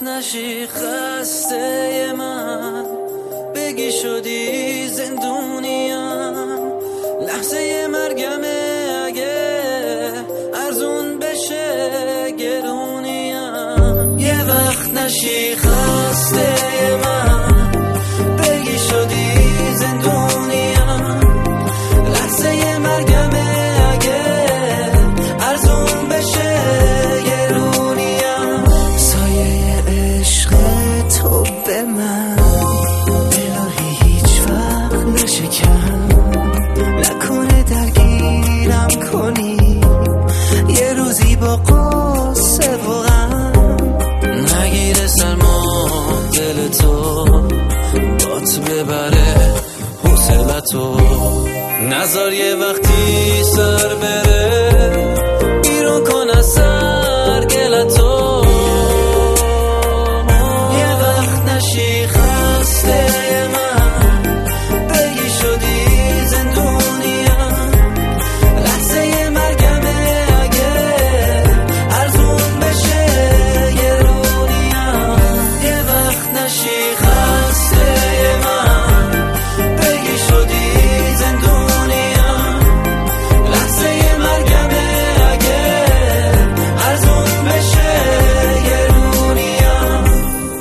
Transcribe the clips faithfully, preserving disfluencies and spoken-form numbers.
وقت نشی خسته من، بگی شدی زندونیم، لحظه مرگمه اگه ارزون بشه گرونیم. یه وقت نشی خسته من، بگی شدی زندونیم، لحظه مرگمه اگه ارزون بشه گرونیم. سایه عشق تو به من الهی هیچ وقت نشکن، نکنه درگیرم کنی یه روزی با قصه و غم، نگیره سرما دل تو بات ببره حوصلتو، نذار یه وقتی سر بره بیرون کن از سر گلتو. یه وقت نشی خسته من، بگی شدی زندونیم، لحظه مرگمه اگه ارزون بشه گرونیم. یه وقت نشی خسته من، بگی شدی زندونیم، لحظه مرگمه اگه ارزون بشه گرونیم.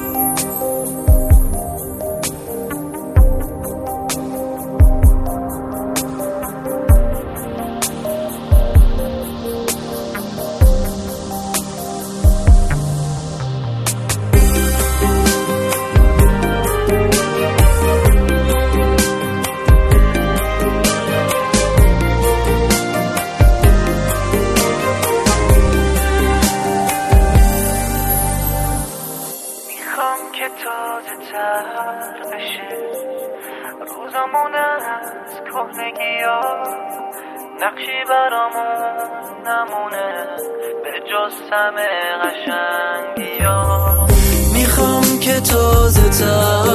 میخوام که تازه تر بشه روزامون از کهنگی ها، نقشی برامون نمونه به جز همه قشنگی ها. میخوام که تازه تر